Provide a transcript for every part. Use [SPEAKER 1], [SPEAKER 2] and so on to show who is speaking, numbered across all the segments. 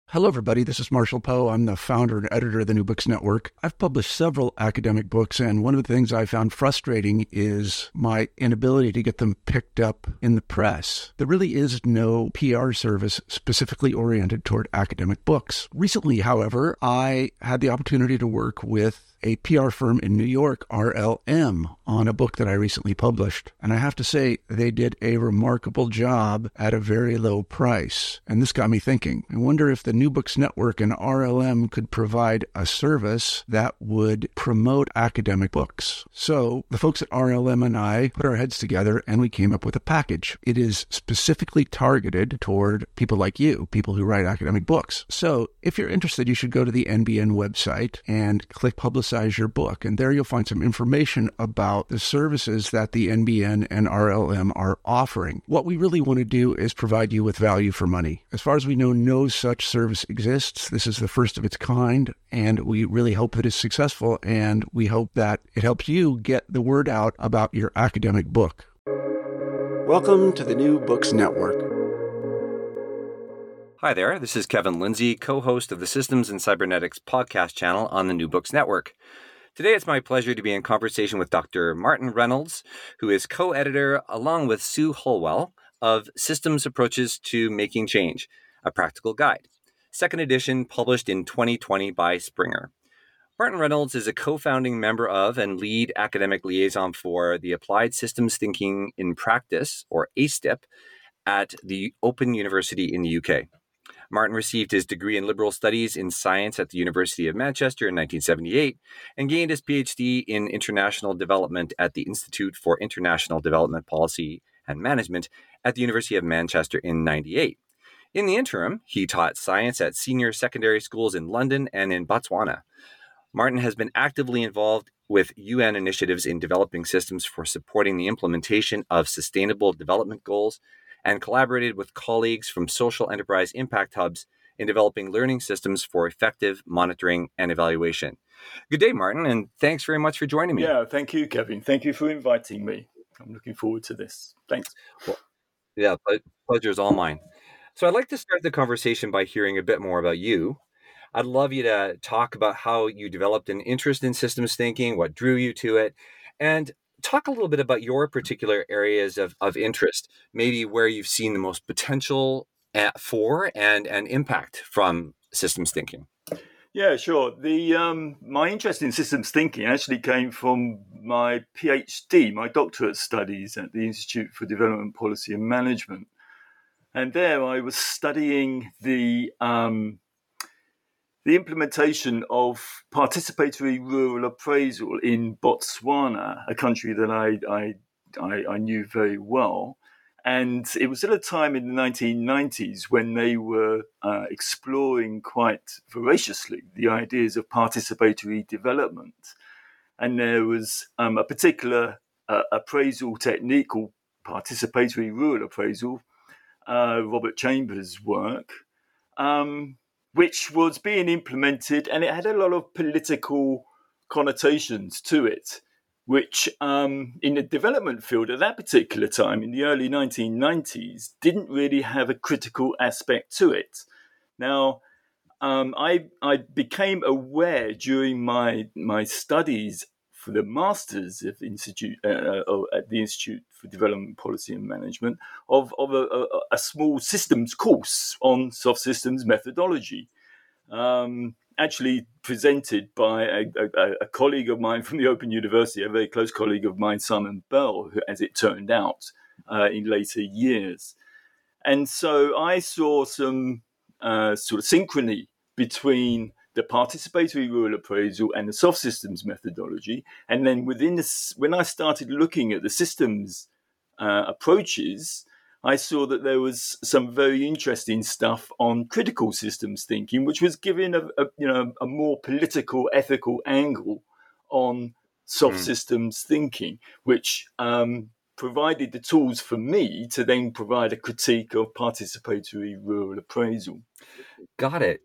[SPEAKER 1] Hello, everybody. This is Marshall Poe. I'm the founder and editor of the New Books Network. I've published several academic books, and one of the things I found frustrating is my inability to get them picked up in the press. There really is no PR service specifically oriented toward academic books. Recently, however, I had the opportunity to work with a PR firm in New York, RLM, on a book that I recently published. And I have to say, they did a remarkable job at a very low price. And this got me thinking. I wonder if the New Books Network and RLM could provide a service that would promote academic books. So the folks at RLM and I put our heads together and we came up with a package. It is specifically targeted toward people like you, people who write academic books. So if you're interested, you should go to the NBN website and click Publicize Your Book. And there you'll find some information about the services that the NBN and RLM are offering. What we really want to do is provide you with value for money. As far as we know, no such service exists. This is the first of its kind, and we really hope that it's successful, and we hope that it helps you get the word out about your academic book. Welcome to the New Books Network.
[SPEAKER 2] Hi there, this is Kevin Lindsay, co-host of the Systems and Cybernetics podcast channel on the New Books Network. Today, it's my pleasure to be in conversation with Dr. Martin Reynolds, who is co-editor, along with Sue Holwell, of Systems Approaches to Making Change, a Practical Guide. Second edition, published in 2020 by Springer. Martin Reynolds is a co-founding member of and lead academic liaison for the Applied Systems Thinking in Practice, or ASTIP, at the Open University in the UK. Martin received his degree in liberal studies in science at the University of Manchester in 1978 and gained his PhD in international development at the Institute for International Development Policy and Management at the University of Manchester in 1998. In the interim, he taught science at senior secondary schools in London and in Botswana. Martin has been actively involved with UN initiatives in developing systems for supporting the implementation of sustainable development goals and collaborated with colleagues from social enterprise impact hubs in developing learning systems for effective monitoring and evaluation. Good day, Martin, and thanks very much for joining me.
[SPEAKER 3] Yeah, thank you, Kevin. Thank you for inviting me. I'm looking forward to this. Thanks.
[SPEAKER 2] Well, pleasure is all mine. So I'd like to start the conversation by hearing a bit more about you. I'd love you to talk about how you developed an interest in systems thinking, what drew you to it, and talk a little bit about your particular areas of interest, maybe where you've seen the most potential for and impact from systems thinking.
[SPEAKER 3] Yeah, sure. My interest in systems thinking actually came from my PhD, my doctorate studies at the Institute for Development Policy and Management. And there I was studying the implementation of participatory rural appraisal in Botswana, a country that I knew very well. And it was at a time in the 1990s when they were exploring quite voraciously the ideas of participatory development. And there was a particular appraisal technique called participatory rural appraisal, Robert Chambers' work, which was being implemented, and it had a lot of political connotations to it, which in the development field at that particular time, in the early 1990s, didn't really have a critical aspect to it. Now, I became aware during my studies for the Masters of Institute at the Institute for Development Policy and Management of a small systems course on soft systems methodology, actually presented by a colleague of mine from the Open University, a very close colleague of mine, Simon Bell, who, as it turned out, in later years. And so I saw some sort of synchrony between the participatory rural appraisal and the soft systems methodology. And then when I started looking at the systems approaches, I saw that there was some very interesting stuff on critical systems thinking, which was giving a more political, ethical angle on soft systems thinking, which provided the tools for me to then provide a critique of participatory rural appraisal.
[SPEAKER 2] Got it.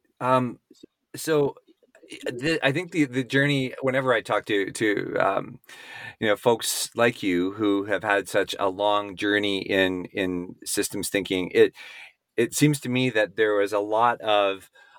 [SPEAKER 2] So I think the journey, whenever I talk to folks like you who have had such a long journey in systems thinking, it seems to me that there was a lot of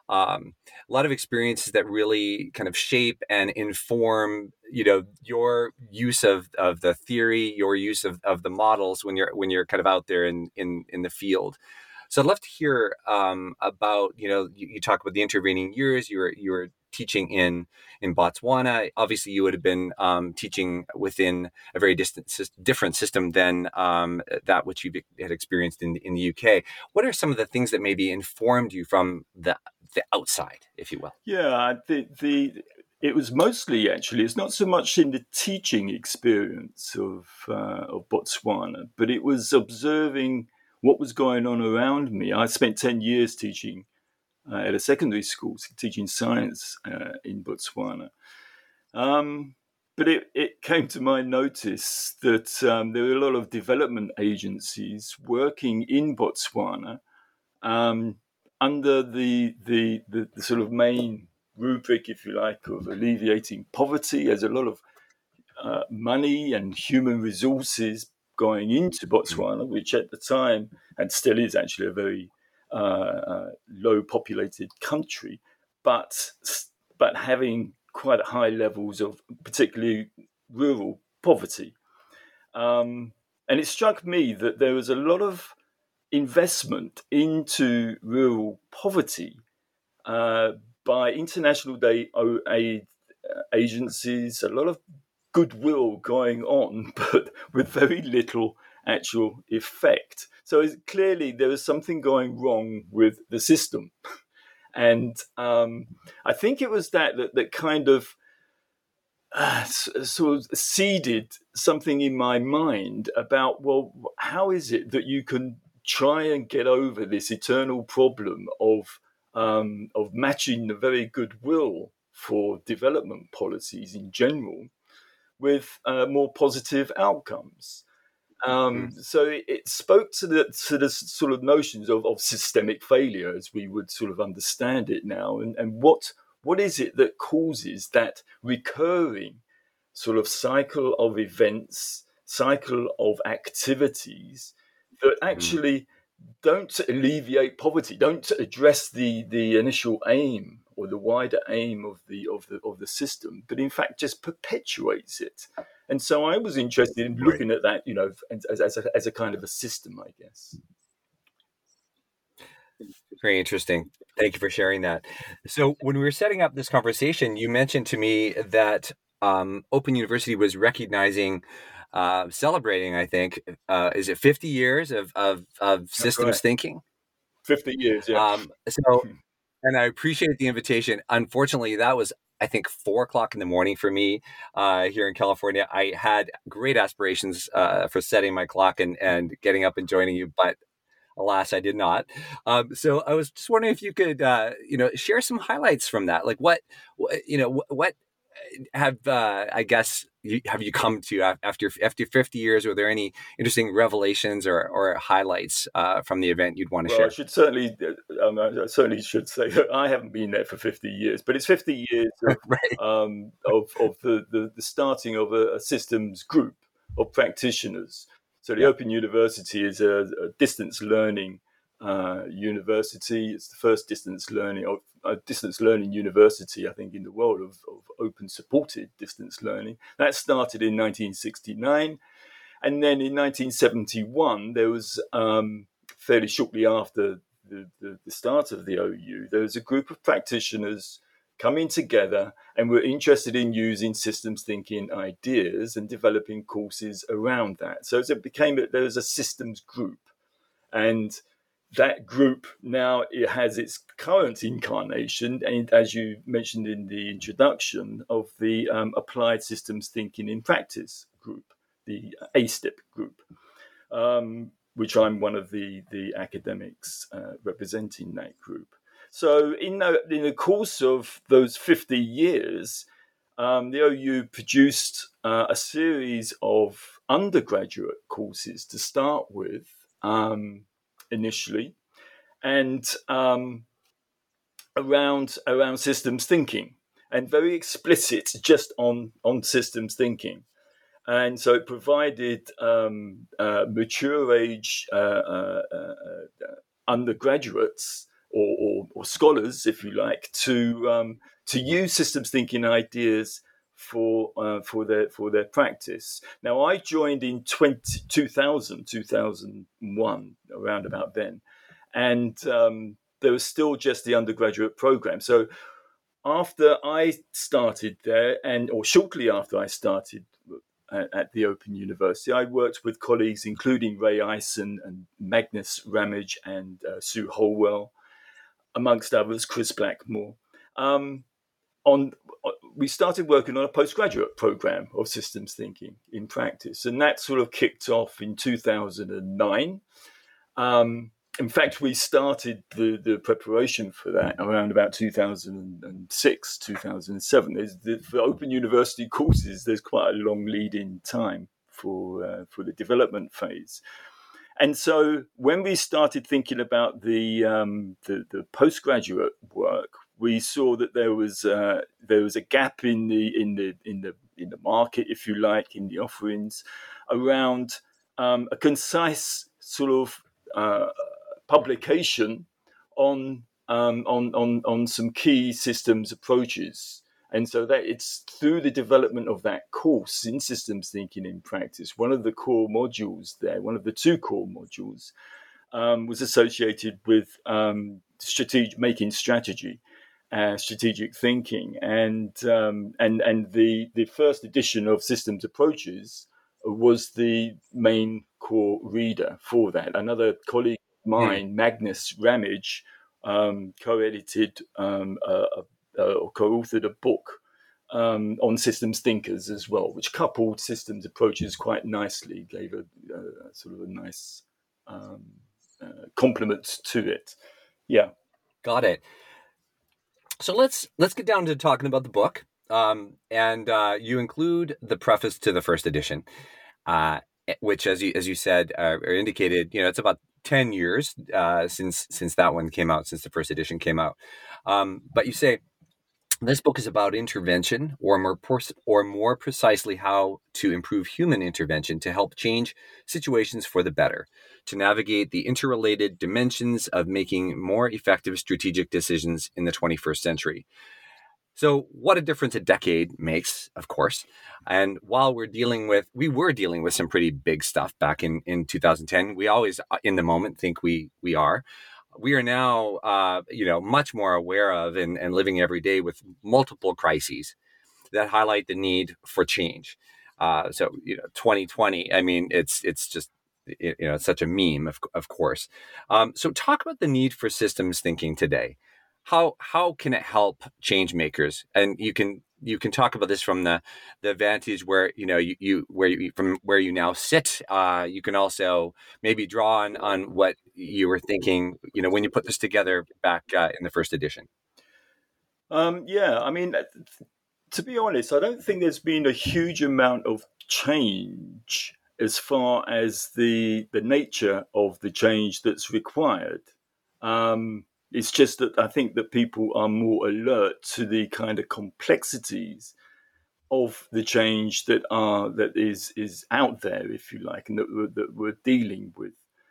[SPEAKER 2] a lot of experiences that really kind of shape and inform, your use of the theory, your use of the models when you're kind of out there in the field. So I'd love to hear about, you talk about the intervening years. You were teaching in Botswana. Obviously, you would have been teaching within a very different system than that which you had experienced in the UK. What are some of the things that maybe informed you from the outside, if you will?
[SPEAKER 3] Yeah, it was mostly, actually, it's not so much in the teaching experience of Botswana, but it was observing what was going on around me. I spent 10 years teaching at a secondary school, teaching science in Botswana. But it came to my notice that there were a lot of development agencies working in Botswana under the sort of main rubric, if you like, of alleviating poverty. There's a lot of money and human resources going into Botswana, which at the time, and still is actually, a very low populated country, but having quite high levels of particularly rural poverty. And it struck me that there was a lot of investment into rural poverty by international aid agencies, a lot of goodwill going on, but with very little actual effect. So clearly there was something going wrong with the system. And I think it was that kind of sort of seeded something in my mind about, well, how is it that you can try and get over this eternal problem of matching the very goodwill for development policies in general with more positive outcomes. So it spoke to the sort of notions of systemic failure as we would sort of understand it now, and what is it that causes that recurring sort of cycle of events, cycle of activities that actually don't alleviate poverty, don't address the initial aim or the wider aim of the system, but in fact just perpetuates it. And so I was interested in looking at that, as a kind of a system, I guess.
[SPEAKER 2] Very interesting. Thank you for sharing that. So when we were setting up this conversation, you mentioned to me that Open University was recognizing, celebrating, I think, is it 50 years of systems thinking?
[SPEAKER 3] 50 years, yeah.
[SPEAKER 2] And I appreciate the invitation. Unfortunately, that was, I think, 4:00 in the morning for me here in California. I had great aspirations for setting my clock and getting up and joining you, but alas, I did not. So I was just wondering if you could, share some highlights from that. Like what have have you come to after 50 years? Were there any interesting revelations or highlights from the event you'd want to share?
[SPEAKER 3] I should certainly, I certainly should say that I haven't been there for 50 years, but it's 50 years of,
[SPEAKER 2] Right.
[SPEAKER 3] of the starting of a systems group of practitioners. So the Open University is a distance learning university. It's the first distance learning university, I think, in the world of open supported distance learning. That started in 1969. And then in 1971, there was, fairly shortly after the start of the OU, there was a group of practitioners coming together and were interested in using systems thinking ideas and developing courses around that. So there was a systems group. And that group now, it has its current incarnation, and as you mentioned in the introduction, of the Applied Systems Thinking in Practice group, the ASTIP group, which I'm one of the academics representing that group. So in the course of those 50 years, the OU produced a series of undergraduate courses to start with, initially, and around systems thinking, and very explicit just on systems thinking. And so it provided mature age undergraduates or scholars, if you like, to use systems thinking ideas for their practice. Now, I joined in 2001, around about then, and there was still just the undergraduate program. So after I started there, or shortly after I started at the Open University, I worked with colleagues including Ray Eisen and Magnus Ramage and Sue Holwell, amongst others, Chris Blackmore. We started working on a postgraduate program of systems thinking in practice, and that sort of kicked off in 2009. In fact, we started the preparation for that around about 2006, 2007. For Open University courses, there's quite a long lead-in time for the development phase. And so when we started thinking about the postgraduate work, we saw that there was a gap in the market, if you like, in the offerings around a concise sort of publication on some key systems approaches. And so that it's through the development of that course in systems thinking in practice, one of the two core modules was associated with strategic thinking, and the first edition of Systems Approaches was the main core reader for that. Another colleague of mine, Magnus Ramage, co-edited or co-authored a book on systems thinkers as well, which coupled systems approaches quite nicely, gave a sort of a nice complement to it. Yeah.
[SPEAKER 2] Got it. So let's get down to talking about the book. And you include the preface to the first edition, which, as you said or indicated, it's about 10 years since that one came out, since the first edition came out. But you say this book is about intervention, or more precisely, how to improve human intervention to help change situations for the better, to navigate the interrelated dimensions of making more effective strategic decisions in the 21st century. So what a difference a decade makes, of course. And while we were dealing with some pretty big stuff back in 2010, we always in the moment think we are. We are now, much more aware of and living every day with multiple crises that highlight the need for change. 2020, I mean, it's just, it's such a meme, of course. So talk about the need for systems thinking today. How can it help change makers? And you can talk about this from the vantage where from where you now sit. You can also maybe draw on what you were thinking, when you put this together back in the first edition.
[SPEAKER 3] Yeah, I mean, to be honest, I don't think there's been a huge amount of change as far as the nature of the change that's required. It's just that I think that people are more alert to the kind of complexities of the change that is out there, if you like, and that we're dealing with.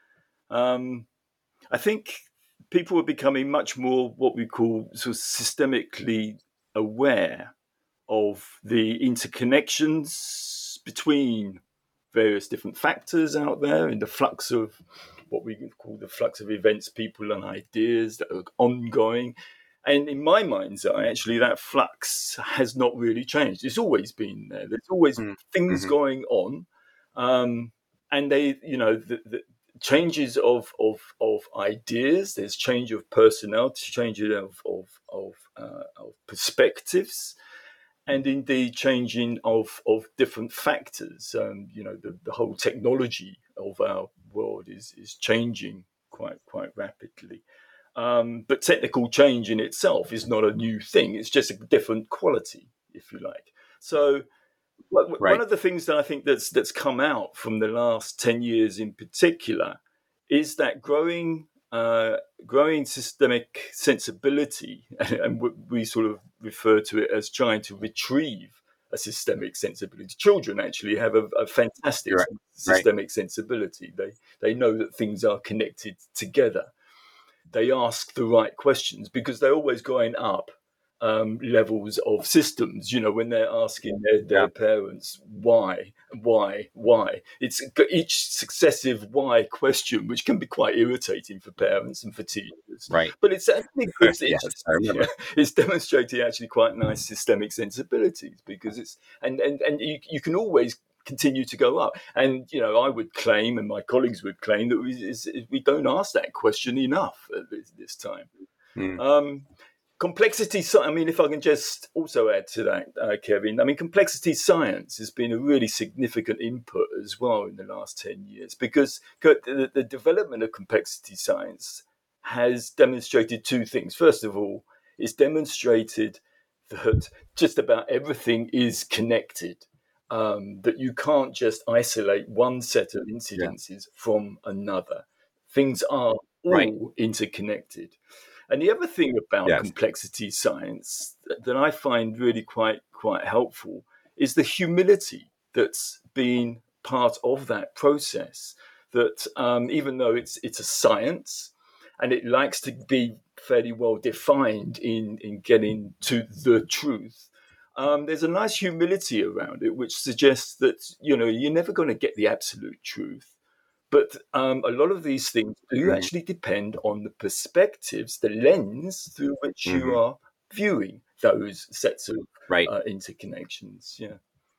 [SPEAKER 3] I think people are becoming much more what we call sort of systemically aware of the interconnections between various different factors out there in the flux of what we call the flux of events, people and ideas that are ongoing. And in my mind's eye, actually, that flux has not really changed. It's always been there. There's always things going on. And they, the changes of ideas, there's change of personnel, change of perspectives, and indeed changing of different factors. The whole technology of our world is changing quite rapidly. But technical change in itself is not a new thing. It's just a different quality, if you like. So one of the things that I think that's come out from the last 10 years in particular is that growing systemic sensibility, and we sort of refer to it as trying to retrieve a systemic sensibility. Children actually have a fantastic systemic sensibility. They know that things are connected together. they ask the right questions, because they're always going up levels of systems. When they're asking their parents why. It's each successive why question, which can be quite irritating for parents and for teachers.
[SPEAKER 2] Right.
[SPEAKER 3] But it's actually good.
[SPEAKER 2] Yes, I remember.
[SPEAKER 3] It's demonstrating actually quite nice systemic sensibilities, because it's and you can always continue to go up. And I would claim, and my colleagues would claim, that we don't ask that question enough at this time. Complexity, if I can just also add to that, Kevin, complexity science has been a really significant input as well in the last 10 years, because the development of complexity science has demonstrated two things. First of all, it's demonstrated that just about everything is connected, that you can't just isolate one set of incidences from another. Things are all interconnected. And the other thing about complexity science that I find really quite helpful is the humility that's been part of that process. That even though it's a science and it likes to be fairly well defined in getting to the truth, there's a nice humility around it, which suggests that you're never going to get the absolute truth. But a lot of these things do actually depend on the perspectives, the lens through which you are viewing those sets of interconnections. Yeah,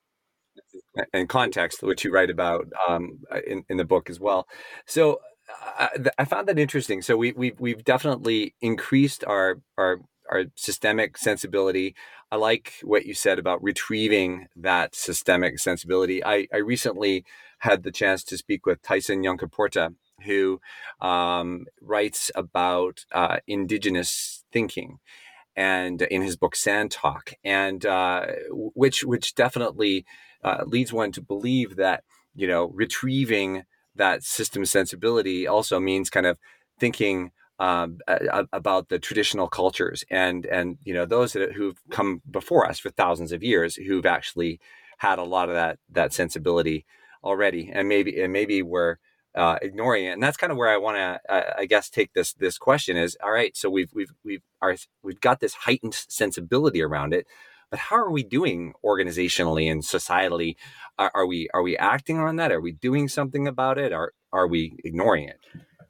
[SPEAKER 2] and context, which you write about in the book as well. So I found that interesting. So we've definitely increased our systemic sensibility. I like what you said about retrieving that systemic sensibility. I recently had the chance to speak with Tyson Yunkaporta, who writes about indigenous thinking, and in his book Sand Talk, and which definitely leads one to believe that retrieving that system sensibility also means kind of thinking about the traditional cultures and those who've come before us for thousands of years, who've actually had a lot of that sensibility already, and maybe we're ignoring it. And that's kind of where I want to, I guess, take this question is, all right, so we've got this heightened sensibility around it, but how are we doing organizationally and societally? Are we acting on that? Are we doing something about it? Or are we ignoring it?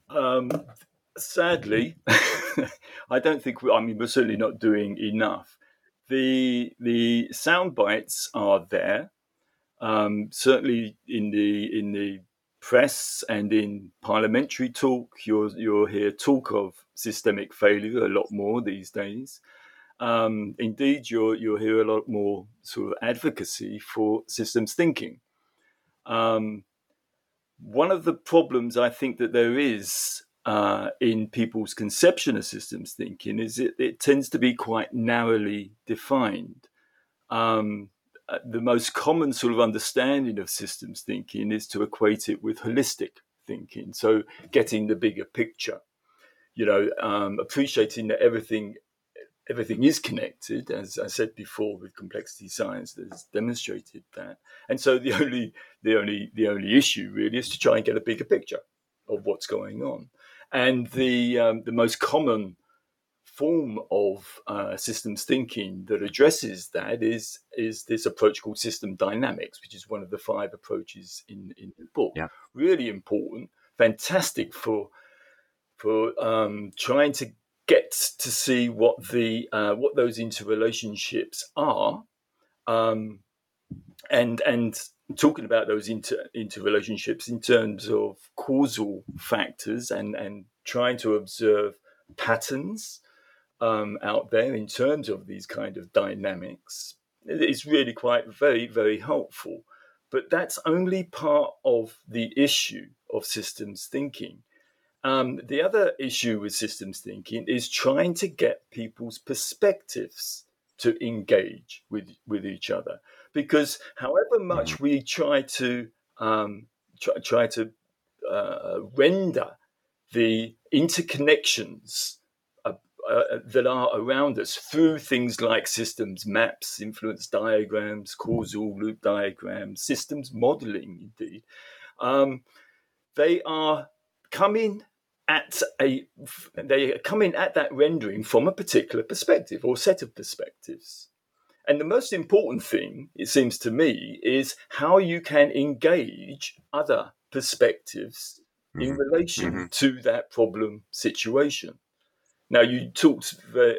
[SPEAKER 3] Sadly, I don't think we're certainly not doing enough. The sound bites are there. Certainly in the press and in parliamentary talk, you'll hear talk of systemic failure a lot more these days. Indeed, you'll hear a lot more sort of advocacy for systems thinking. One of the problems I think that there is in people's conception of systems thinking is it tends to be quite narrowly defined. The most common sort of understanding of systems thinking is to equate it with holistic thinking. So getting the bigger picture, appreciating that everything is connected, as I said before, with complexity science that has demonstrated that. And so the only issue really is to try and get a bigger picture of what's going on. And the most common form of systems thinking that addresses that is this approach called system dynamics, which is one of the 5 approaches in the book.
[SPEAKER 2] Yeah.
[SPEAKER 3] Really important, fantastic for trying to get to see what those interrelationships are, and talking about those interrelationships in terms of causal factors and trying to observe patterns out there in terms of these kind of dynamics is really quite very, very helpful. But that's only part of the issue of systems thinking. The other issue with systems thinking is trying to get people's perspectives to engage with each other, because however much we try to render the interconnections that are around us through things like systems maps, influence diagrams, causal loop diagrams, systems modeling, indeed, they are coming they come in at that rendering from a particular perspective or set of perspectives. And the most important thing, it seems to me, is how you can engage other perspectives in relation to that problem situation. Now, you talked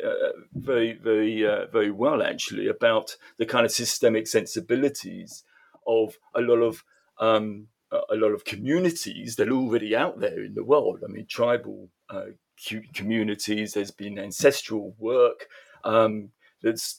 [SPEAKER 3] very well, actually, about the kind of systemic sensibilities of a lot of communities that are already out there in the world. I mean, tribal communities. There's been ancestral work that's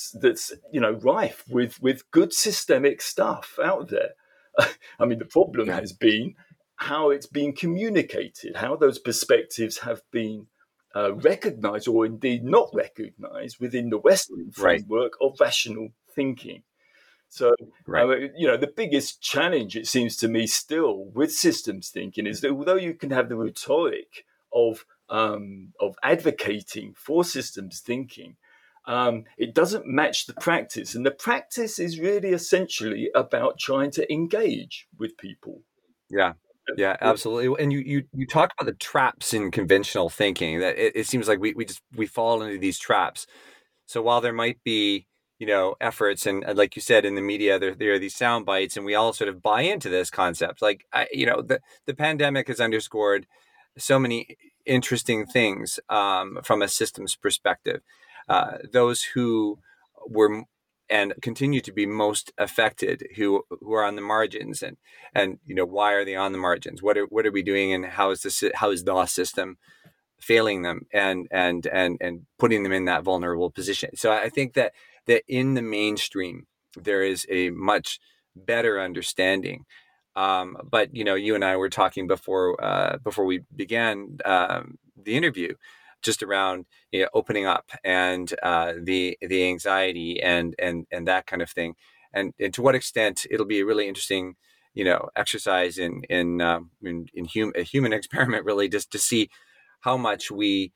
[SPEAKER 3] rife with good systemic stuff out there. I mean, the problem has been how it's been communicated, how those perspectives have been recognized or indeed not recognized within the Western framework of rational thinking. So, the biggest challenge, it seems to me, still with systems thinking is that although you can have the rhetoric of advocating for systems thinking, it doesn't match the practice. And the practice is really essentially about trying to engage with people.
[SPEAKER 2] Yeah, absolutely. And you talk about the traps in conventional thinking, that it seems like we fall into these traps. So while there might be, efforts, and like you said, in the media, there are these sound bites, and we all sort of buy into this concept. Like, the pandemic has underscored so many interesting things from a systems perspective. Those who were and continue to be most affected, who are on the margins, and why are they on the margins? What are we doing, and how is the system failing them and putting them in that vulnerable position? So I think that in the mainstream there is a much better understanding. But you and I were talking before we began the interview, just around opening up and the anxiety and that kind of thing, and to what extent it'll be a really interesting exercise in a human experiment, really, just to see how much we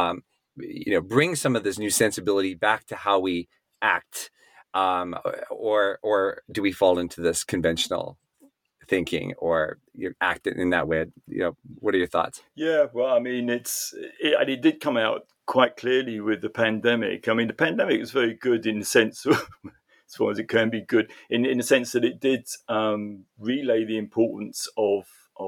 [SPEAKER 2] bring some of this new sensibility back to how we act, or do we fall into this conventional thinking, or you act in that way? What are your thoughts?
[SPEAKER 3] Yeah, well, I mean, it did come out quite clearly with the pandemic. I mean, the pandemic was very good in the sense of, as far as it can be good, in the sense that it did relay the importance of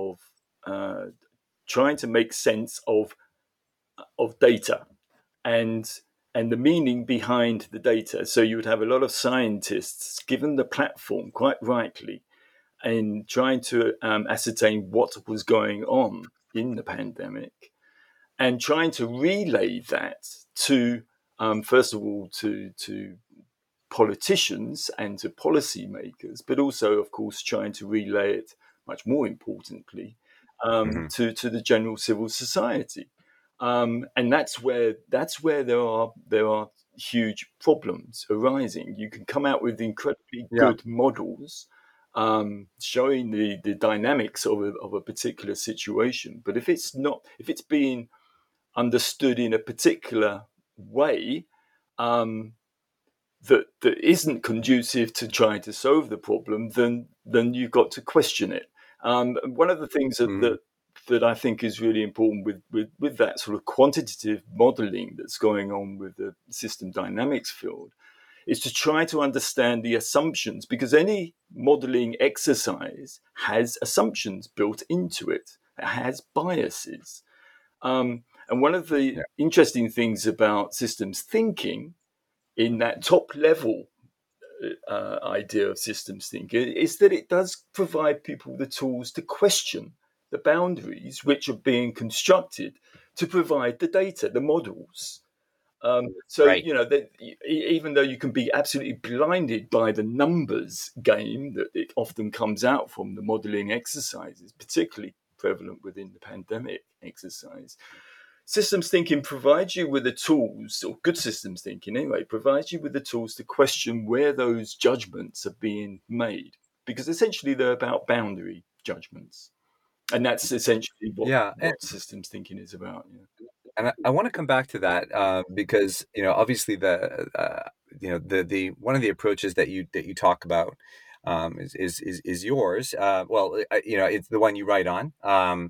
[SPEAKER 3] trying to make sense of data and the meaning behind the data. So you would have a lot of scientists given the platform, quite rightly, in trying to ascertain what was going on in the pandemic, and trying to relay that to, first of all, to politicians and to policymakers, but also, of course, trying to relay it, much more importantly, to the general civil society. And that's where there are huge problems arising. You can come out with incredibly good models showing the dynamics of a particular situation, but if it's being understood in a particular way that isn't conducive to trying to solve the problem, then you've got to question it. One of the things that I think is really important with that sort of quantitative modeling that's going on with the system dynamics field is to try to understand the assumptions, because any modeling exercise has assumptions built into it. It has biases. And one of the interesting things about systems thinking in that top level idea of systems thinking is that it does provide people the tools to question the boundaries which are being constructed to provide the data, the models. Even though you can be absolutely blinded by the numbers game that it often comes out from the modeling exercises, particularly prevalent within the pandemic exercise, systems thinking provides you with the tools, or good systems thinking anyway, provides you with the tools to question where those judgments are being made, because essentially they're about boundary judgments. And that's essentially what systems thinking is about. Yeah.
[SPEAKER 2] And I want to come back to that because obviously the one of the approaches that you talk about is yours. It's the one you write on,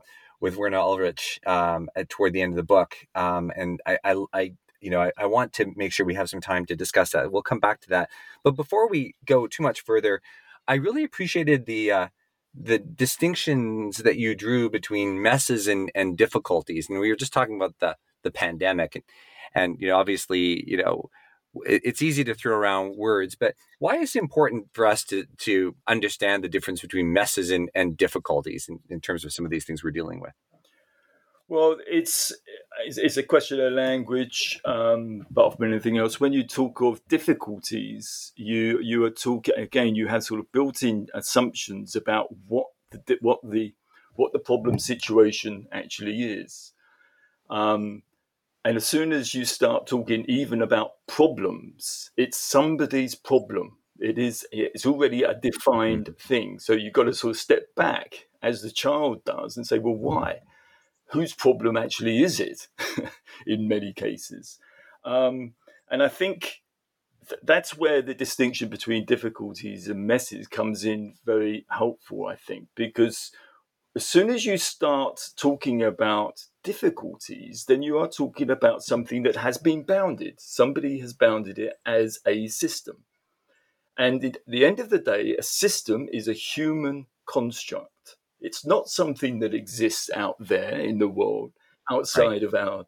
[SPEAKER 2] with Werner Ulrich toward the end of the book, and I want to make sure we have some time to discuss that. We'll come back to that, but before we go too much further, I really appreciated the distinctions that you drew between messes and difficulties, and we were just talking about the pandemic, and obviously it's easy to throw around words, but why is it important for us to understand the difference between messes and difficulties in terms of some of these things we're dealing with?
[SPEAKER 3] Well, it's a question of language, but of anything else. When you talk of difficulties, you are talking again. You have sort of built-in assumptions about what the problem situation actually is. And as soon as you start talking even about problems, it's somebody's problem. It's already a defined thing. So you've got to sort of step back as the child does and say, well, why? Whose problem actually is it in many cases? And I think that's where the distinction between difficulties and messes comes in very helpful, I think, because as soon as you start talking about difficulties, then you are talking about something that has been bounded. Somebody has bounded it as a system. And at the end of the day, a system is a human construct. It's not something that exists out there in the world, outside of our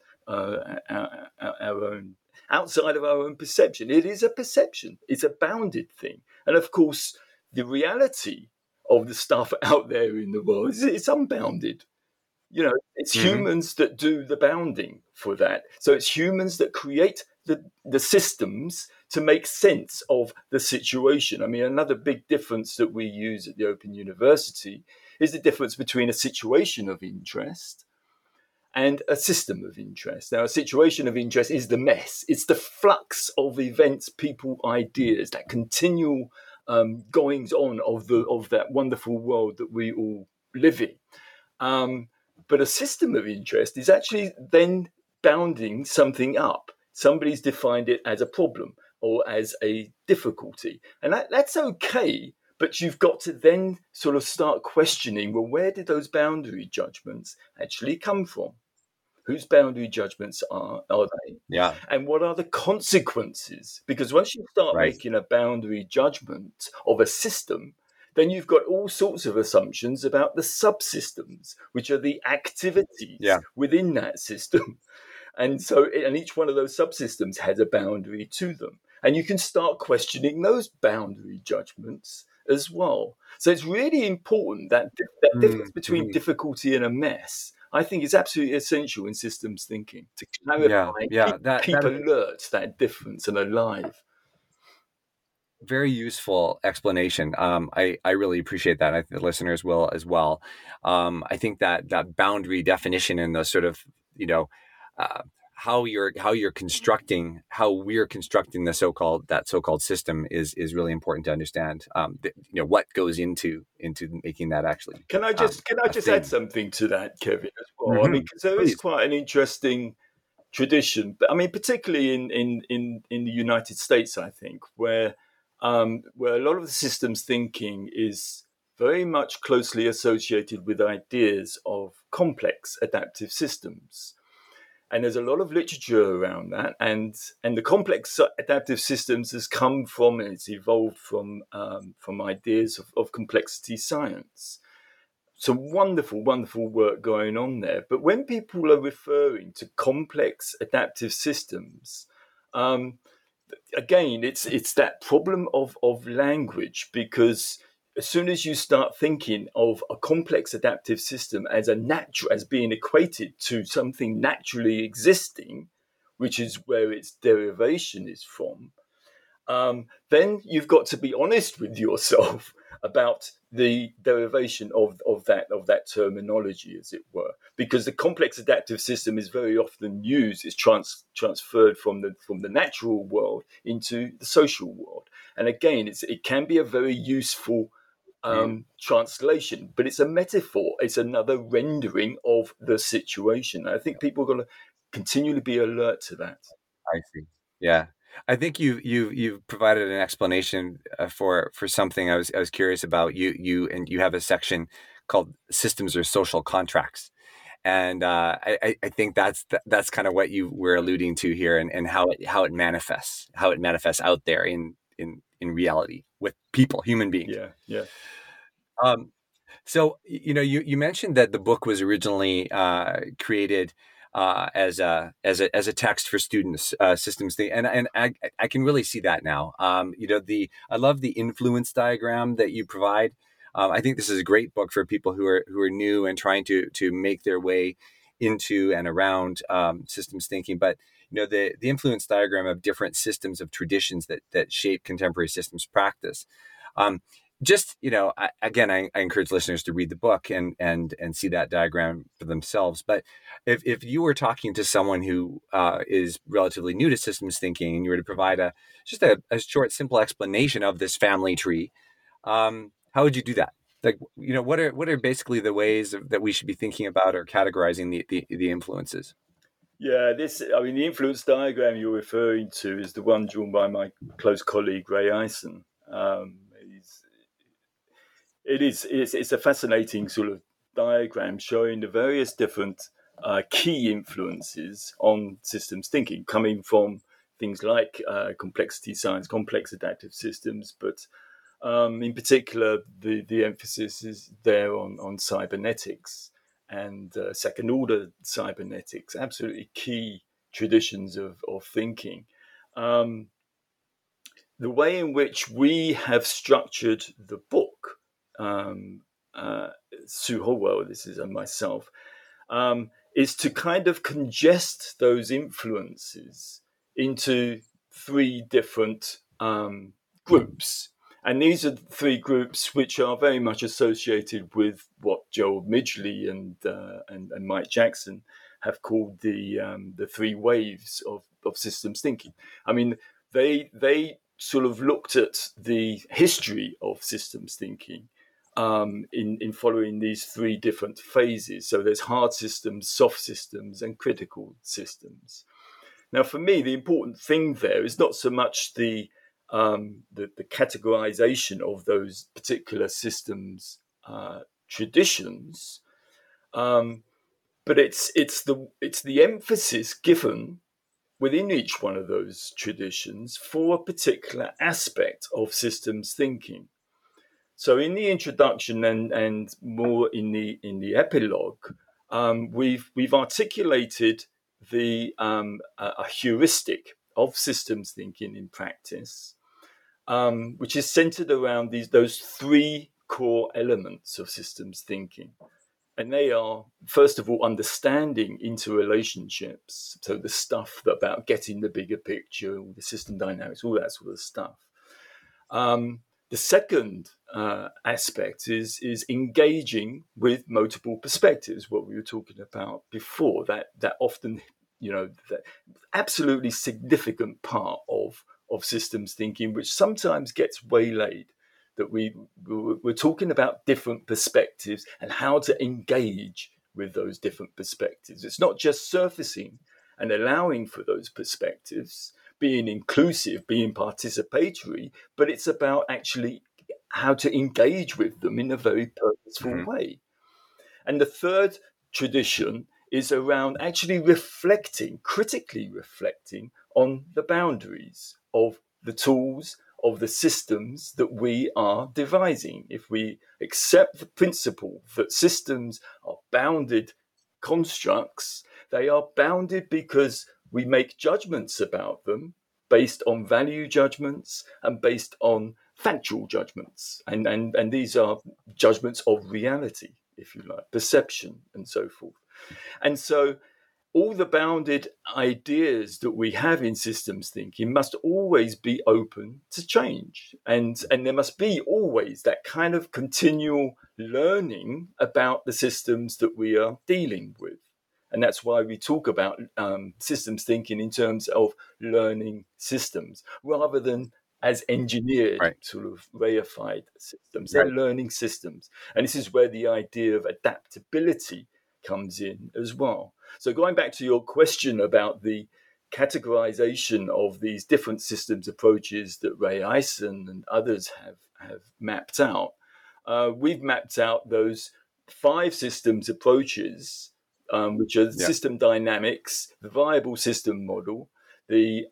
[SPEAKER 3] own, outside of our own perception. It is a perception. It's a bounded thing. And of course, the reality of the stuff out there in the world it's unbounded. It's humans that do the bounding for that. So it's humans that create the systems to make sense of the situation. I mean, another big difference that we use at the Open University is the difference between a situation of interest and a system of interest. Now, a situation of interest is the mess. It's the flux of events, people, ideas, that continual goings on of that wonderful world that we all live in. But a system of interest is actually then bounding something up. Somebody's defined it as a problem or as a difficulty. And that's okay, but you've got to then sort of start questioning, well, where did those boundary judgments actually come from? Whose boundary judgments are they?
[SPEAKER 2] Yeah.
[SPEAKER 3] And what are the consequences? Because once you start making a boundary judgment of a system, then you've got all sorts of assumptions about the subsystems, which are the activities within that system. And each one of those subsystems has a boundary to them. And you can start questioning those boundary judgments as well. So it's really important that difference between difficulty and a mess, I think, is absolutely essential in systems thinking to clarify, keep alert, that difference and alive.
[SPEAKER 2] Very useful explanation. I really appreciate that. I think the listeners will as well. I think that boundary definition and the sort of, how we're constructing the so-called system is really important to understand. What goes into making that actually.
[SPEAKER 3] Can I just add something to that, Kevin, as well? Mm-hmm. I mean, because there is quite an interesting tradition, but I mean, particularly in the United States, I think, where a lot of the systems thinking is very much closely associated with ideas of complex adaptive systems. And there's a lot of literature around that. And the complex adaptive systems has come from, and it's evolved from ideas of complexity science. Some wonderful, wonderful work going on there. But when people are referring to complex adaptive systems, again, it's that problem of language, because as soon as you start thinking of a complex adaptive system as being equated to something naturally existing, which is where its derivation is from, then you've got to be honest with yourself about the derivation of that terminology, as it were, because the complex adaptive system is very often used, is transferred from the natural world into the social world, and again, it can be a very useful translation, but it's a metaphor. It's another rendering of the situation. I think people are going to continually be alert to that.
[SPEAKER 2] I see. Yeah. I think you've provided an explanation for something I was curious about. You have a section called "Systems or Social Contracts," And I think that's kind of what you were alluding to here, and how it manifests out there in reality with people, human beings.
[SPEAKER 3] Yeah.
[SPEAKER 2] Um, so you mentioned that the book was originally created as a text for students, systems thing, and I can really see that now. I love the influence diagram that you provide. I think this is a great book for people who are new and trying to make their way into and around systems thinking. But the influence diagram of different systems of traditions that shape contemporary systems practice. Just I encourage listeners to read the book and see that diagram for themselves. But if you were talking to someone who is relatively new to systems thinking, and you were to provide a short, simple explanation of this family tree, how would you do that? Like, what are basically the ways that we should be thinking about or categorizing the influences?
[SPEAKER 3] Yeah, the influence diagram you're referring to is the one drawn by my close colleague Ray Eisen. It's a fascinating sort of diagram showing the various different key influences on systems thinking, coming from things like complexity science, complex adaptive systems, but in particular, the emphasis is there on cybernetics and second order cybernetics, absolutely key traditions of thinking. The way in which we have structured the book, Sue Holwell, this is myself, is to kind of congest those influences into three different groups. And these are three groups which are very much associated with what Joel Midgley and Mike Jackson have called the three waves of systems thinking. I mean, they sort of looked at the history of systems thinking in following these three different phases. So there's hard systems, soft systems, and critical systems. Now, for me, the important thing there is not so much the categorization of those particular systems traditions, but it's the emphasis given within each one of those traditions for a particular aspect of systems thinking. So, in the introduction and more in the epilogue, we've articulated a heuristic of systems thinking in practice, which is centered around those three core elements of systems thinking. And they are, first of all, understanding interrelationships. So the stuff about getting the bigger picture, the system dynamics, all that sort of stuff. The second aspect is engaging with multiple perspectives, what we were talking about before, that often, that absolutely significant part of systems thinking, which sometimes gets waylaid, that we're talking about different perspectives and how to engage with those different perspectives. It's not just surfacing and allowing for those perspectives, being inclusive, being participatory, but it's about actually how to engage with them in a very purposeful way. And the third tradition is around actually critically reflecting on the boundaries of the tools, of the systems that we are devising. If we accept the principle that systems are bounded constructs, they are bounded because we make judgments about them based on value judgments and based on factual judgments. And these are judgments of reality, if you like, perception and so forth. And so all the bounded ideas that we have in systems thinking must always be open to change. And there must be always that kind of continual learning about the systems that we are dealing with. And that's why we talk about systems thinking in terms of learning systems, rather than as engineered, sort of reified systems. They're learning systems. And this is where the idea of adaptability comes in as well. So going back to your question about the categorization of these different systems approaches that Ray Eisen and others have mapped out, we've mapped out those 5 systems approaches which are system dynamics, the viable system model, the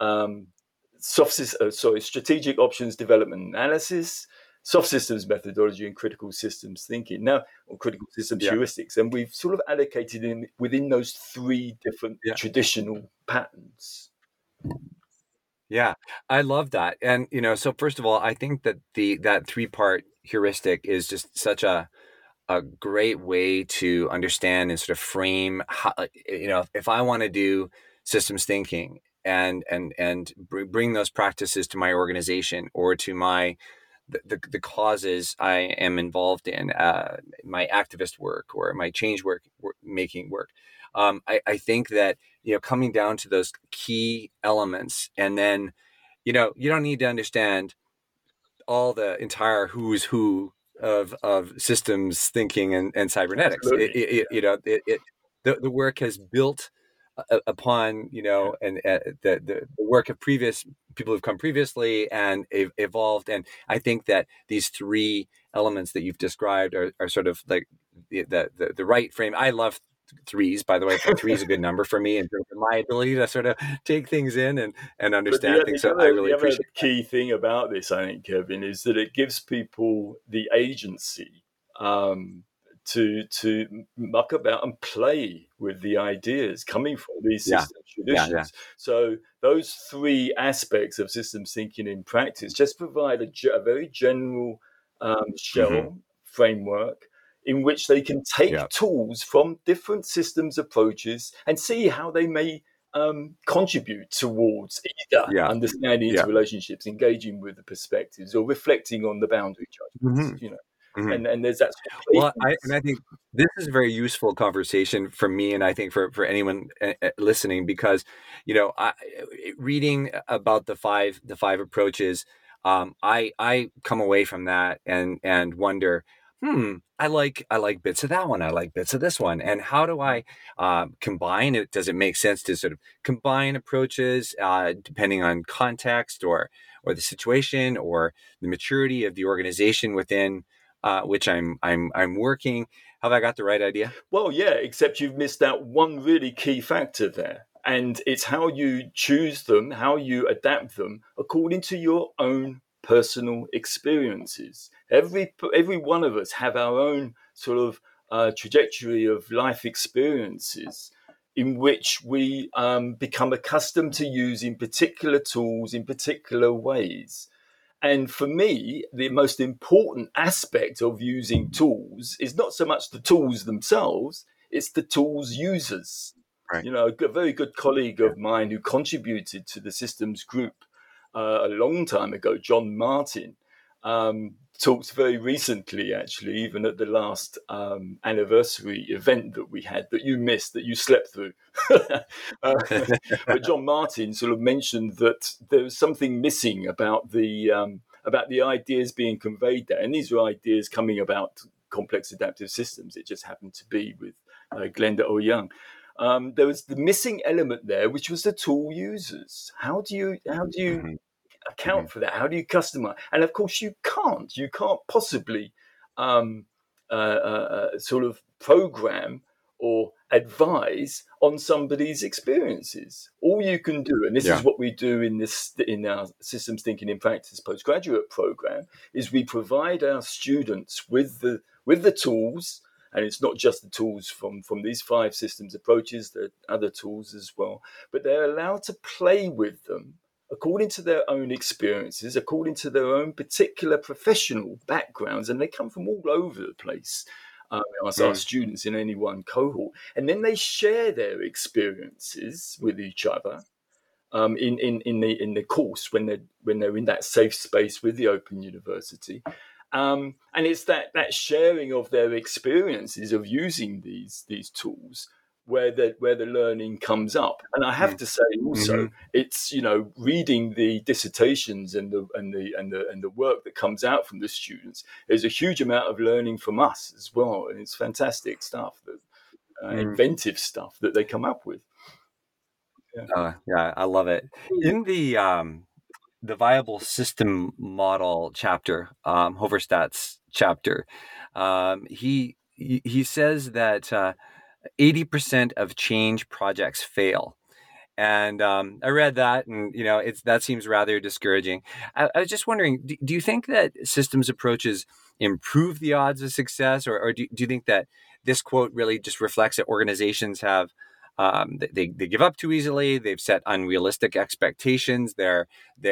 [SPEAKER 3] strategic options development analysis, soft systems methodology, and critical systems thinking. Now, or critical systems heuristics, and we've sort of allocated within those three different traditional patterns.
[SPEAKER 2] Yeah, I love that. And, so first of all, I think that that 3-part heuristic is just such a great way to understand and sort of frame how, if I want to do systems thinking and bring those practices to my organization or to the causes I am involved in, my activist work or my change making work. I think that, coming down to those key elements, and then, you don't need to understand all the entire who's who of systems thinking and cybernetics. The work has built upon, and the work of previous people who've come previously and evolved. And I think that these 3 elements that you've described are sort of like the right frame. I love 3s, by the way. 3 is a good number for me in terms of my ability to sort of take things in and understand things. So I really appreciate
[SPEAKER 3] the key thing about this, I think, Kevin, is that it gives people the agency to muck about and play with the ideas coming from these system traditions. So those 3 aspects of systems thinking in practice just provide a very general shell framework in which they can take tools from different systems approaches and see how they may contribute towards either understanding interrelationships, engaging with the perspectives, or reflecting on the boundary judgments. And there's that.
[SPEAKER 2] I think this is a very useful conversation for me, and I think for anyone listening, because reading about the five approaches, I come away from that and wonder, I like bits of that one, I like bits of this one, and how do I combine it? Does it make sense to sort of combine approaches depending on context or the situation or the maturity of the organization within which I'm working? Have I got the right idea?
[SPEAKER 3] Well, yeah, except you've missed out one really key factor there. And it's how you choose them, how you adapt them according to your own personal experiences. Every one of us have our own sort of trajectory of life experiences in which we become accustomed to using particular tools in particular ways. And for me, the most important aspect of using tools is not so much the tools themselves, it's the tools users.
[SPEAKER 2] Right.
[SPEAKER 3] A very good colleague of mine who contributed to the systems group a long time ago, John Martin, talked very recently, actually, even at the last anniversary event that we had that you missed, that you slept through. But John Martin sort of mentioned that there was something missing about the ideas being conveyed there. And these were ideas coming about complex adaptive systems. It just happened to be with Glenda Ouyang. There was the missing element there, which was the tool users. How do you account for that? How do you customize? And of course, you can't possibly sort of program or advise on somebody's experiences. All you can do, and this is what we do in our Systems Thinking in Practice postgraduate program, is we provide our students with the tools. And it's not just the tools from these 5 systems approaches, there are other tools as well. But they're allowed to play with them according to their own experiences, according to their own particular professional backgrounds. And they come from all over the place, our students in any one cohort. And then they share their experiences with each other in the course when they're in that safe space with the Open University. And it's that sharing of their experiences of using these tools where the learning comes up. And I have to say also, it's reading the dissertations and the work that comes out from the students. There's a huge amount of learning from us as well, and it's fantastic stuff, inventive stuff that they come up with.
[SPEAKER 2] Yeah, I love it. In the viable system model chapter, Hoverstadt's chapter, he says that 80% of change projects fail. And I read that, and that seems rather discouraging. I was just wondering, do you think that systems approaches improve the odds of success, or do you think that this quote really just reflects that organizations have they give up too easily? They've set unrealistic expectations. Their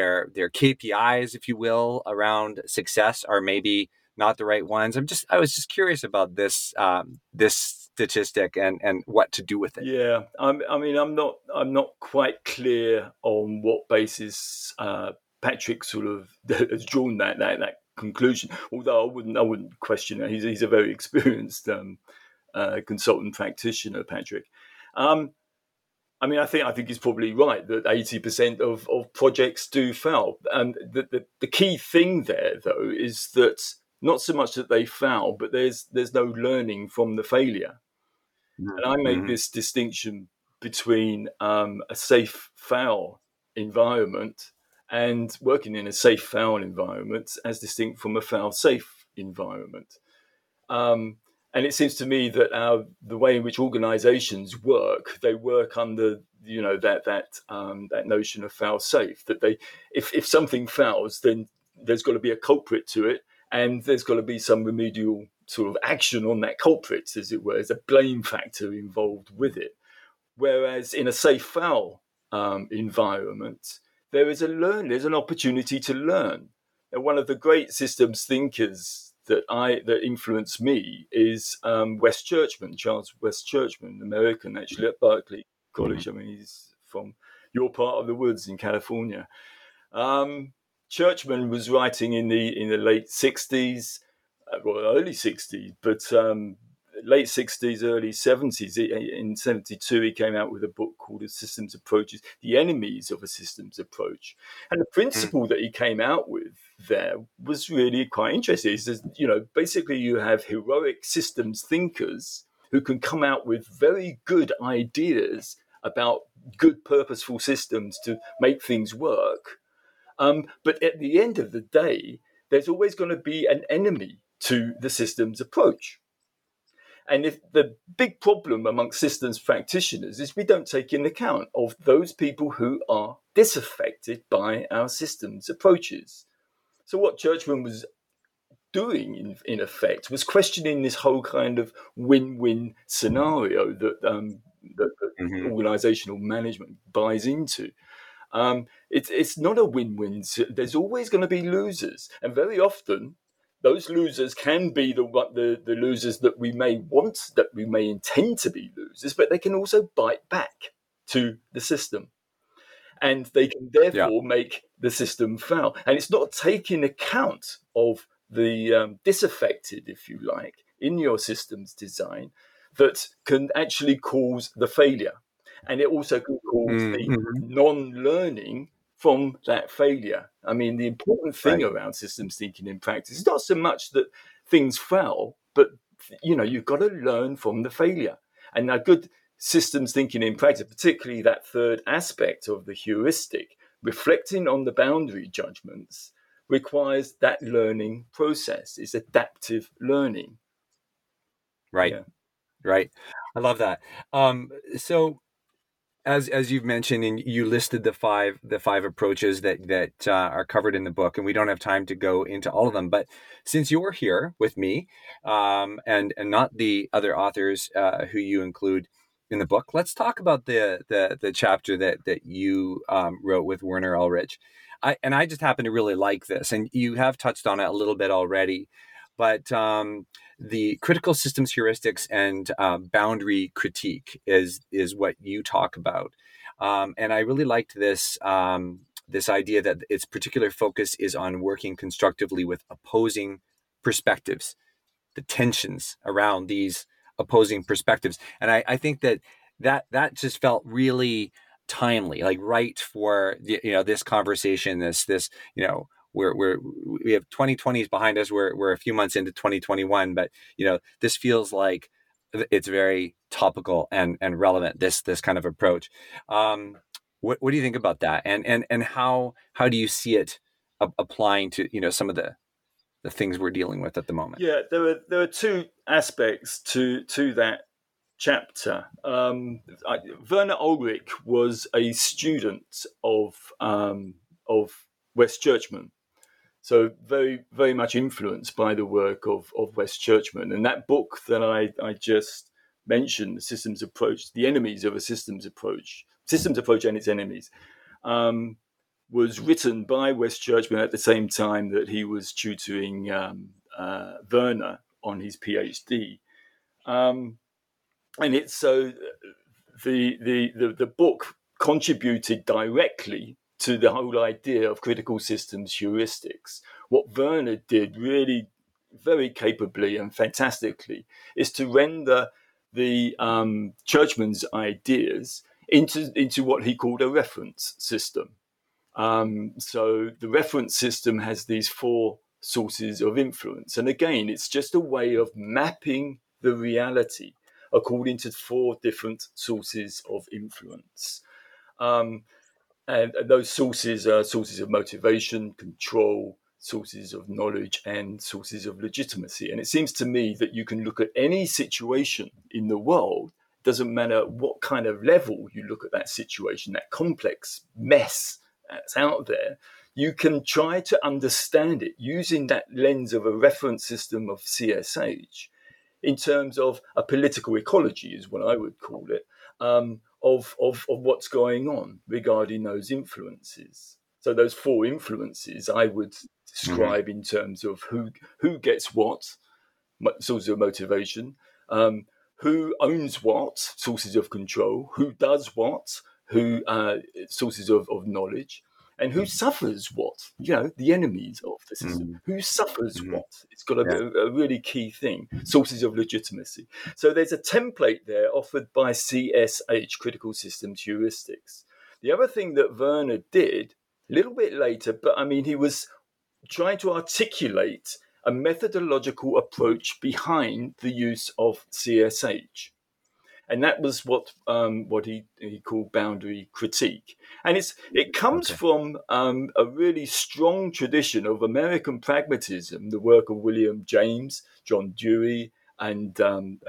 [SPEAKER 2] KPIs, if you will, around success are maybe not the right ones. I was just curious about this statistic and what to do with it.
[SPEAKER 3] Yeah, I mean, I'm not quite clear on what basis Patrick sort of has drawn that conclusion. Although I wouldn't question it. He's a very experienced consultant practitioner, Patrick. I mean, I think he's probably right that 80% of projects do fail. And the key thing there, though, is that not so much that they fail, but there's no learning from the failure. And I make this distinction between a safe fail environment and working in a safe fail environment as distinct from a fail safe environment. And it seems to me that the way in which organisations work, they work under that notion of fail safe. That if something fails, then there's got to be a culprit to it, and there's got to be some remedial sort of action on that culprit, as it were. There's a blame factor involved with it. Whereas in a safe fail environment, there's an opportunity to learn. And one of the great systems thinkers that influenced me is Wes Churchman, Charles Wes Churchman, American, actually, at Berkeley College. I mean, he's from your part of the woods in California. Churchman was writing in the late 60s, early 60s, but late 60s, early 70s. In 72, he came out with a book called Systems Approaches, The Enemies of a Systems Approach. And the principle that he came out with there was really quite interesting. He says, basically you have heroic systems thinkers who can come out with very good ideas about good, purposeful systems to make things work. But at the end of the day, there's always going to be an enemy to the systems approach. And if the big problem amongst systems practitioners is we don't take into account of those people who are disaffected by our systems approaches. So what Churchman was doing, in effect, was questioning this whole kind of win-win scenario that organizational management buys into. It's not a win-win. There's always going to be losers. And very often, those losers can be the losers that we may want, that we may intend to be losers, but they can also bite back to the system. And they can therefore make the system fail. And it's not taking account of the disaffected, if you like, in your system's design that can actually cause the failure. And it also can cause the non-learning from that failure. I mean, the important thing around systems thinking in practice is not so much that things fail, but you've got to learn from the failure. And now good systems thinking in practice, particularly that third aspect of the heuristic, reflecting on the boundary judgments, requires that learning process. It's adaptive learning.
[SPEAKER 2] Right. Yeah. Right. I love that. So as you've mentioned, and you listed the five approaches that are covered in the book, and we don't have time to go into all of them. But since you're here with me, and not the other authors who you include in the book, let's talk about the chapter that you wrote with Werner Ulrich. I just happen to really like this, and you have touched on it a little bit already. But the critical systems heuristics and boundary critique is what you talk about, and I really liked this idea that its particular focus is on working constructively with opposing perspectives, the tensions around these opposing perspectives, and I think that just felt really timely, like right for this conversation, this we have 2020s behind us. We're a few months into 2021, but this feels like it's very topical and relevant. This kind of approach. What do you think about that? And how do you see it applying to some of the things we're dealing with at the moment?
[SPEAKER 3] Yeah, there are two aspects to that chapter. Werner Ulrich was a student of West Churchman, so very, very much influenced by the work of West Churchman. And that book that I just mentioned, The Systems Approach, The Enemies of a Systems Approach and Its Enemies, was written by West Churchman at the same time that he was tutoring Werner on his PhD. And it's so the book contributed directly to the whole idea of critical systems heuristics. What Werner did really very capably and fantastically is to render the Churchman's ideas into what he called a reference system. So the reference system has these 4 sources of influence. And again, it's just a way of mapping the reality according to 4 different sources of influence. And those sources are sources of motivation, control, sources of knowledge, and sources of legitimacy. And it seems to me that you can look at any situation in the world, doesn't matter what kind of level you look at that situation, that complex mess that's out there, you can try to understand it using that lens of a reference system of CSH in terms of a political ecology, is what I would call it, of what's going on regarding those influences. So those 4 influences I would describe in terms of who gets what, sources of motivation, who owns what, sources of control, who does what, who sources of knowledge, and who suffers what, the enemies of the system. Who suffers what? It's got to be a really key thing, sources of legitimacy. So there's a template there offered by CSH, Critical Systems Heuristics. The other thing that Werner did, a little bit later, but I mean, he was trying to articulate a methodological approach behind the use of CSH. And that was what he called boundary critique. And it comes from a really strong tradition of American pragmatism, the work of William James, John Dewey, and can't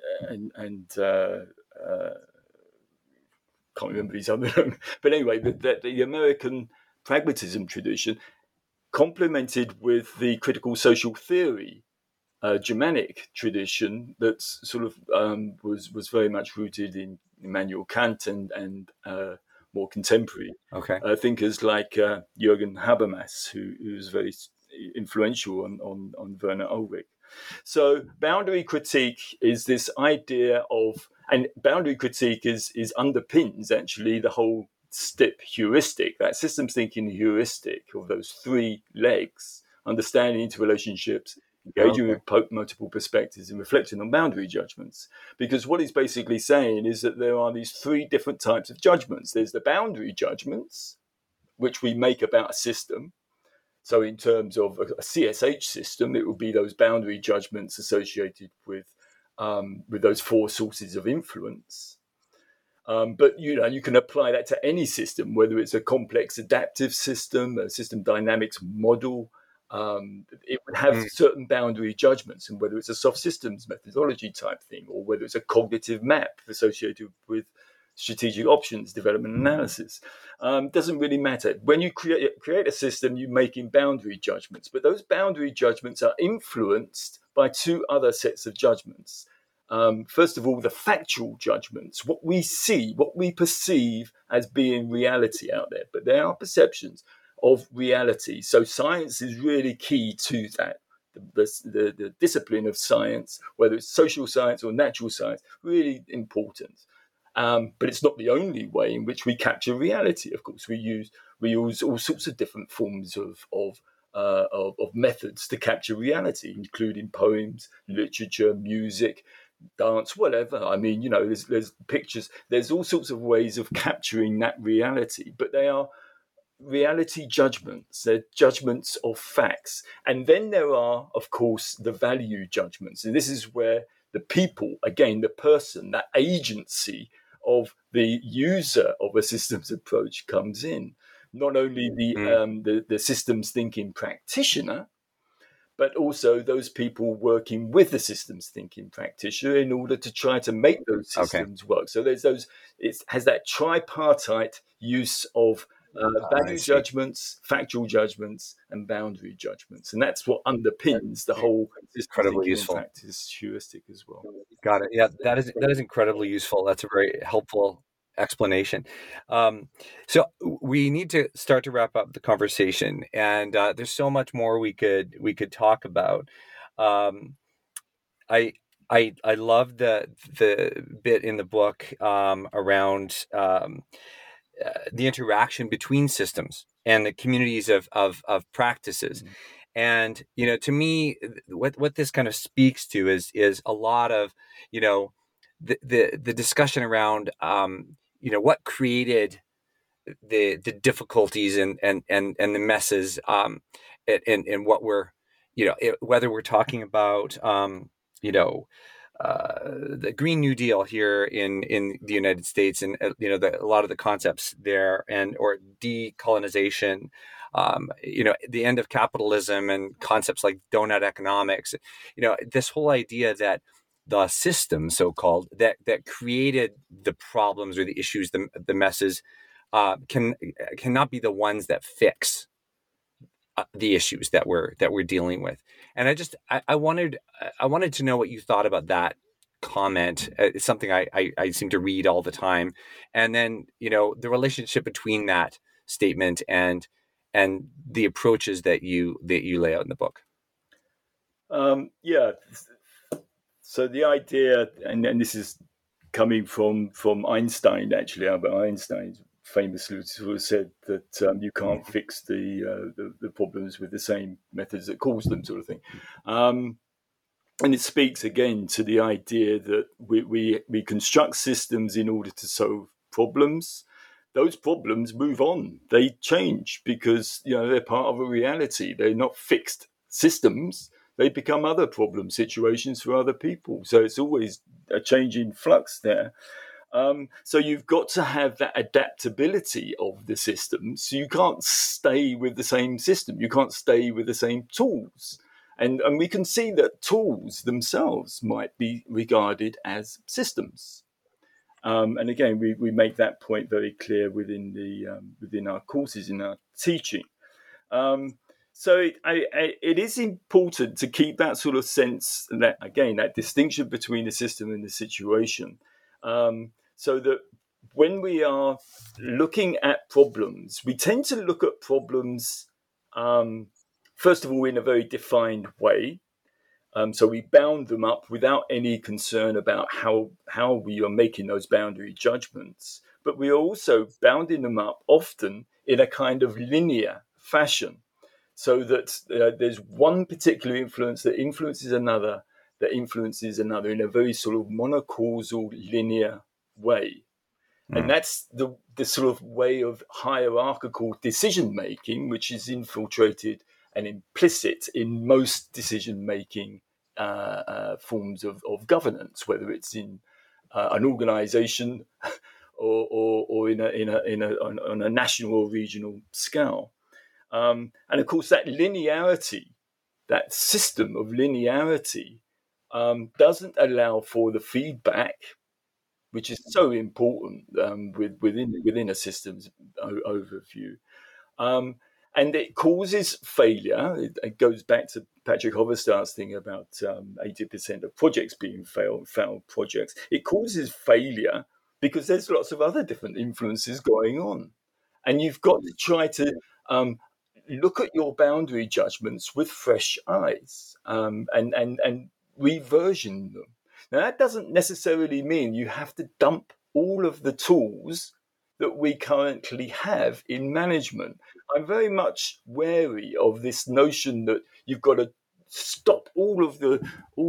[SPEAKER 3] remember these other, but anyway, the American pragmatism tradition complemented with the critical social theory Germanic tradition that sort of was very much rooted in Immanuel Kant and more contemporary thinkers like Jürgen Habermas, who was very influential on Werner Ulrich. So boundary critique is this idea of, and boundary critique is underpins actually the whole STIP heuristic, that systems thinking heuristic of those 3 legs: understanding interrelationships, engaging with multiple perspectives, and reflecting on boundary judgments. Because what he's basically saying is that there are these 3 different types of judgments. There's the boundary judgments, which we make about a system. So in terms of a CSH system, it would be those boundary judgments associated with those 4 sources of influence. But you can apply that to any system, whether it's a complex adaptive system, a system dynamics model. It would have certain boundary judgments, and whether it's a soft systems methodology type thing, or whether it's a cognitive map associated with strategic options development analysis, doesn't really matter. When you create a system, you're making boundary judgments, but those boundary judgments are influenced by 2 other sets of judgments. First of all, the factual judgments, what we see, what we perceive as being reality out there, but there are perceptions of reality. So science is really key to that. The discipline of science, whether it's social science or natural science, really important. But it's not the only way in which we capture reality. Of course, we use all sorts of different forms of methods to capture reality, including poems, literature, music, dance, whatever. I mean, there's pictures. There's all sorts of ways of capturing that reality, but they are reality judgments. They're judgments of facts. And then there are, of course, the value judgments. And this is where the people, again, the person, that agency of the user of a systems approach comes in. Not only the systems thinking practitioner, but also those people working with the systems thinking practitioner in order to try to make those systems work. So there's those, it has that tripartite use of value judgments, factual judgments, and boundary judgments. And that's what underpins the whole
[SPEAKER 2] incredibly useful
[SPEAKER 3] practice heuristic as well.
[SPEAKER 2] Got it. Yeah, that is incredibly useful. That's a very helpful explanation. So we need to start to wrap up the conversation, and there's so much more we could talk about. I love the bit in the book around the interaction between systems and the communities of practices. Mm-hmm. And, to me, what this kind of speaks to is a lot of, the discussion around, what created the difficulties and the messes, and what we're, whether we're talking about, the Green New Deal here in the United States, and a lot of the concepts there, or decolonization, the end of capitalism, and concepts like donut economics. This whole idea that the system, so-called, that created the problems or the issues, the messes, cannot be the ones that fix the issues that we're dealing with. And I wanted to know what you thought about that comment. It's something I seem to read all the time. And then, the relationship between that statement and the approaches that you lay out in the book.
[SPEAKER 3] Yeah. So the idea, and this is coming from Einstein, actually. Albert Einstein famously sort of said that you can't fix the problems with the same methods that cause them, sort of thing. And it speaks again to the idea that we construct systems in order to solve problems. Those problems move on; they change because they're part of a reality. They're not fixed systems. They become other problem situations for other people. So it's always a change in flux there. So you've got to have that adaptability of the system. So you can't stay with the same system. You can't stay with the same tools. And we can see that tools themselves might be regarded as systems. And again, we make that point very clear within our courses, in our teaching. So it is important to keep that sort of sense, that distinction between the system and the situation. So that when we are looking at problems, we tend to look at problems, first of all, in a very defined way. So we bound them up without any concern about how we are making those boundary judgments. But we are also bounding them up often in a kind of linear fashion, so that there's one particular influence that influences another, in a very sort of monocausal linear way. And that's the sort of way of hierarchical decision making, which is infiltrated and implicit in most decision making forms of governance, whether it's in an organization or on a national or regional scale. And of course, that linearity, that system of linearity, doesn't allow for the feedback, which is so important within a systems overview. And it causes failure. It goes back to Patrick Hoverstad's thing about 80% of projects being failed projects. It causes failure because there's lots of other different influences going on. And you've got to try to look at your boundary judgments with fresh eyes and reversion them. Now, that doesn't necessarily mean you have to dump all of the tools that we currently have in management. I'm very much wary of this notion that you've got to stop all of the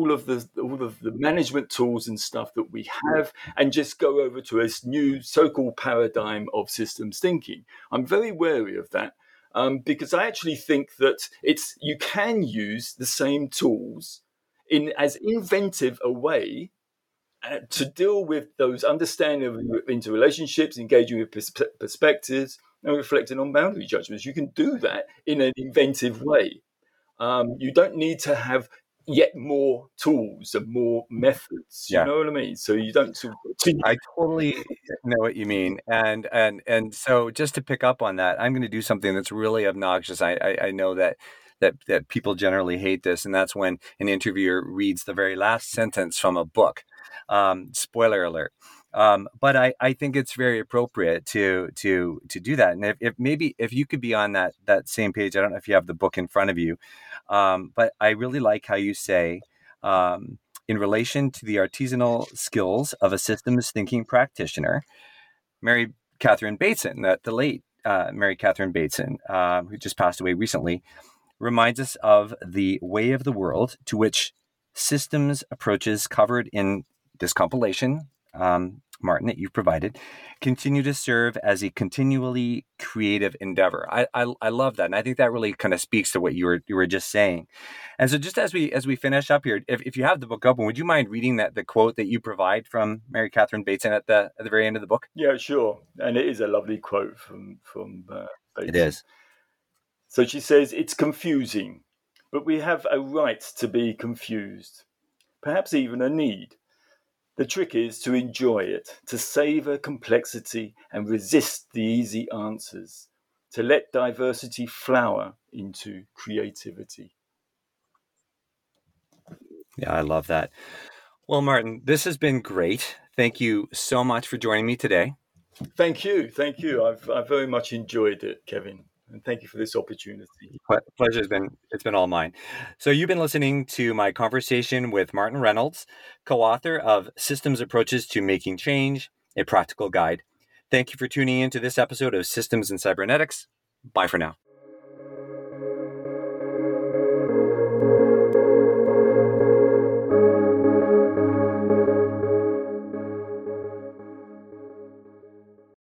[SPEAKER 3] management tools and stuff that we have and just go over to a new so-called paradigm of systems thinking. I'm very wary of that because I actually think that you can use the same tools in as inventive a way to deal with those understanding of interrelationships, engaging with perspectives, and reflecting on boundary judgments. You can do that in an inventive way. You don't need to have yet more tools and more methods. You know what I mean? So you don't.
[SPEAKER 2] I totally know what you mean, and so just to pick up on that, I'm going to do something that's really obnoxious. I know that people generally hate this, and that's when an interviewer reads the very last sentence from a book. Spoiler alert. But I think it's very appropriate to do that. And if you could be on that same page, I don't know if you have the book in front of you, but I really like how you say, in relation to the artisanal skills of a systems thinking practitioner, Mary Catherine Bateson, the late Mary Catherine Bateson, who just passed away recently, reminds us of the way of the world to which systems approaches covered in this compilation, Martin, that you've provided, continue to serve as a continually creative endeavor. I love that, and I think that really kind of speaks to what you were just saying. And so, just as we finish up here, if you have the book open, would you mind reading the quote that you provide from Mary Catherine Bateson at the very end of the book?
[SPEAKER 3] Yeah, sure. And it is a lovely quote from Bateson.
[SPEAKER 2] It is.
[SPEAKER 3] So she says, "It's confusing, but we have a right to be confused, perhaps even a need. The trick is to enjoy it, to savor complexity and resist the easy answers, to let diversity flower into creativity."
[SPEAKER 2] Yeah, I love that. Well, Martin, this has been great. Thank you so much for joining me today.
[SPEAKER 3] Thank you. I've very much enjoyed it, Kevin. And thank you for this opportunity.
[SPEAKER 2] Pleasure it's been all mine. So you've been listening to my conversation with Martin Reynolds, co-author of Systems Approaches to Making Change, a Practical Guide. Thank you for tuning in to this episode of Systems in Cybernetics. Bye for now.